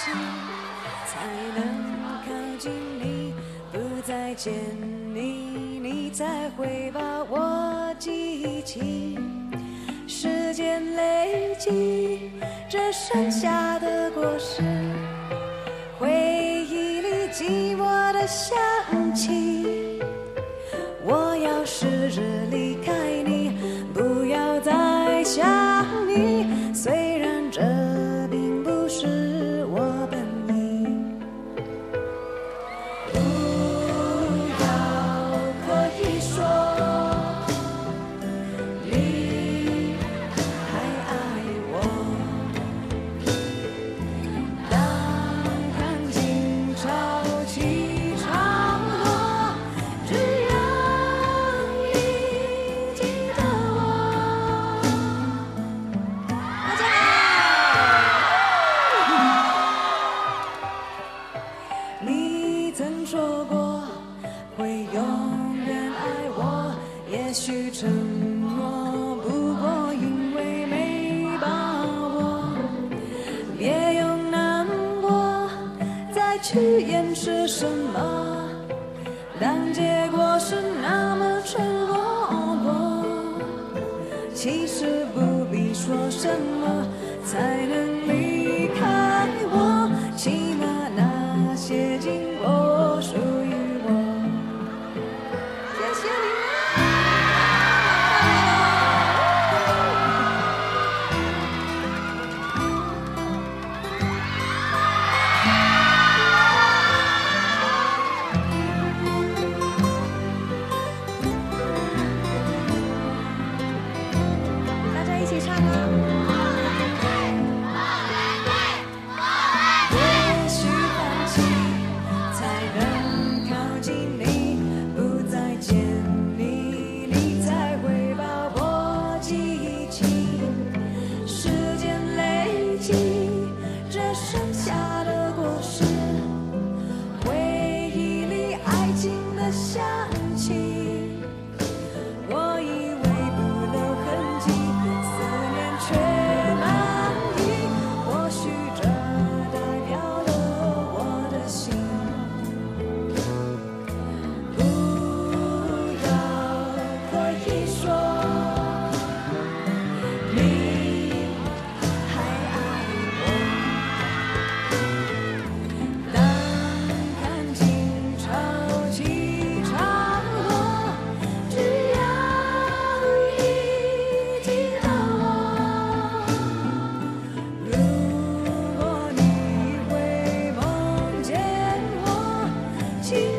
起，才能靠近你，不再见你，你才会把我记起。时间累积，这剩下的果实，回忆里寂寞的香气。我要试着离开你，不要再想你，虽然这并不是我本意。不要可以说你还爱我，当看尽潮起潮落，只要你记得我。大家好。你曾说过会永远爱我，也许承诺不过因为没把握，别用难过再去掩饰什么，当结果是那么赤裸裸。其实不必说什么才能离开我，起码那些经过属于我。谢谢你。大家一起唱啊！也许放弃，才能靠近你，不再见你，你才会把我记起。时间累积，这剩下的果实，回忆里爱情的香气。我以为不留痕迹，思念却满溢，或许这代表了我的心。不要可以说你还爱我，当看尽潮起潮落，只要你记得我。如果你会梦见我，请